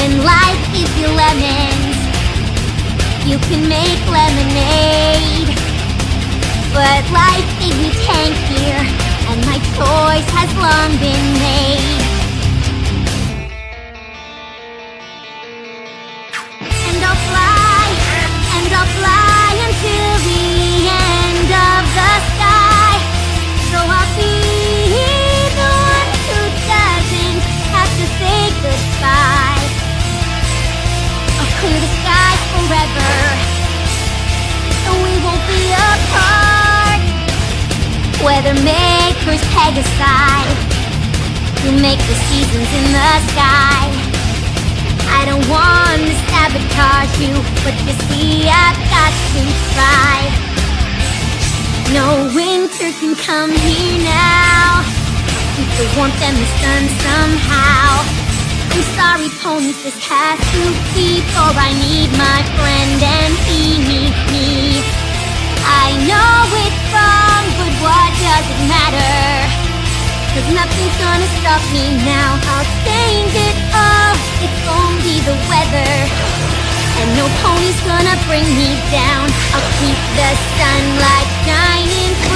When life gives you lemons, you can make lemonade. But life gave me Tank here, and my choice has long been made. And I'll fly until the end of the sky. So I'll be the one who doesn't have to say goodbye. I'll clear the skies forever, so we won't be apart. Weather makers peg aside, you make the seasons in the sky. I don't want to sabotage you, but you see I've got to try. No winter can come here now, keep the warmth and the sun somehow. I'm sorry, ponies, this has to be, for I need my friend and he needs me. I know it's wrong, but what does it matter? 'Cause nothing's gonna stop me now. I'll change it all, it's only the weather, and no pony's gonna bring me down. I'll keep the sunlight shining